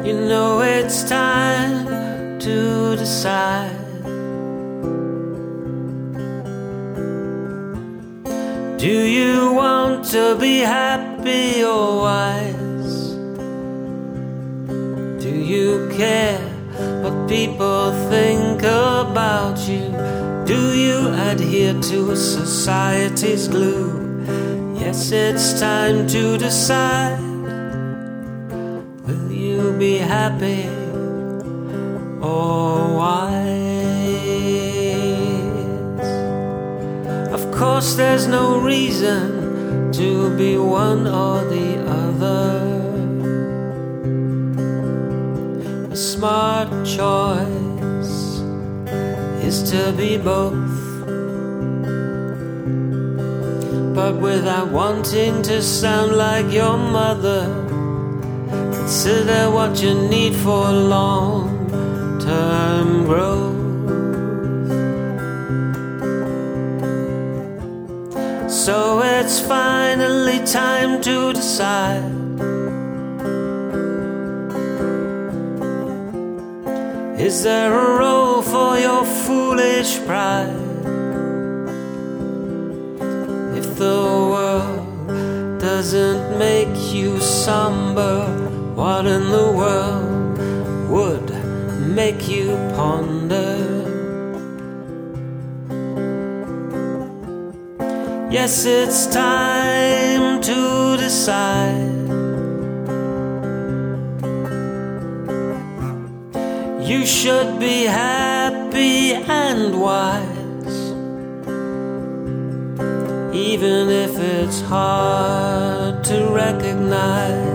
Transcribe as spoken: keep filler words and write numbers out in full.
You know it's time to decide. Do you want to be happy or wise? Do you care what people think about you? Do you adhere to society's glue? Yes, it's time to decide. Will you be happy or wise? Of course there's no reason to be one or the other. A smart choice is to be both, but without wanting to sound like your mother. Consider what you need for long-term growth. So it's finally time to decide. Is there a role for your foolish pride? If the world doesn't make you somber, what in the world would make you ponder? Yes, it's time to decide. You should be happy and wise, even if it's hard to recognize.